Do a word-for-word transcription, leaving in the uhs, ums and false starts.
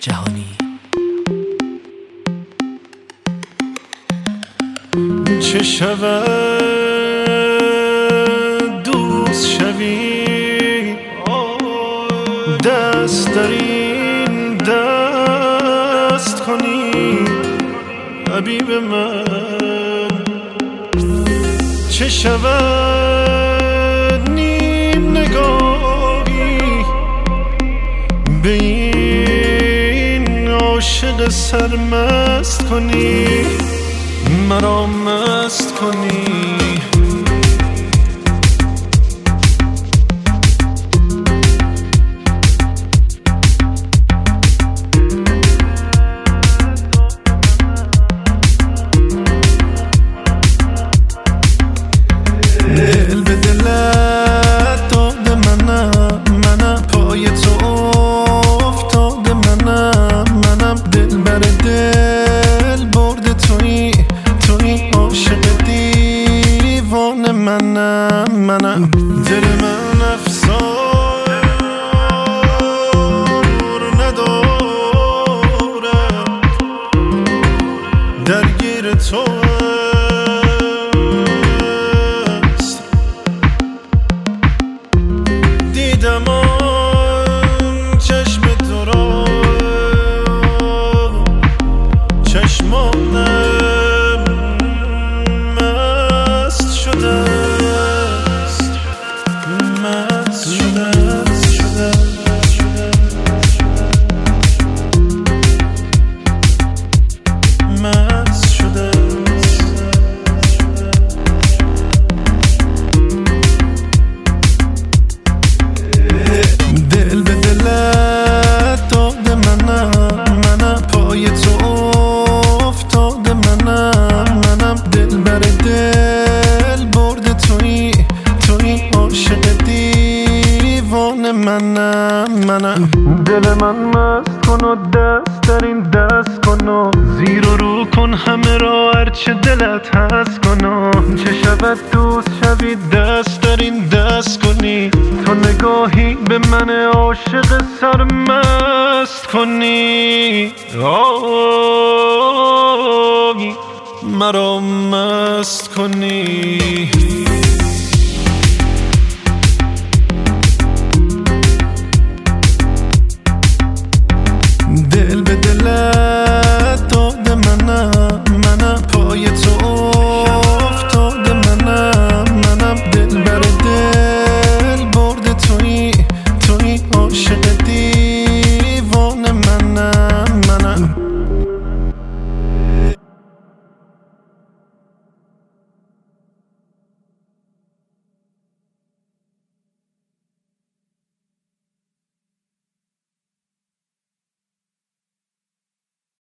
جهانی. چه شود دوست شوی، دست در این دست کنی حبیب من. چه شود نیم نگاهی به این عاشق سرمست کنی، مرا مست کنی. دل به دلت داده منم، منم پای تو افتاده منم، منم دل بر دل برده تویی، تویی عاشق دیوانه منم، منم دل من افسار ندارد، درگیر تو دیدم آن چشم تو را، چشمانم مست شده است، مست شده است، شده مست شده دل به دلت داده منم، منم پای تو افتاده منم، منم دل بر دل برده تویی، تویی عاشق دیوانه منم، منم دل من مست کن و دست در این دست کن و زیر و رو کن همه را هرچه دلت هست کن و چه شود دوست شوی دست در این دست کنی، تو نگاهی به من عاشق سرمست کنی، آی مرا مست کنی.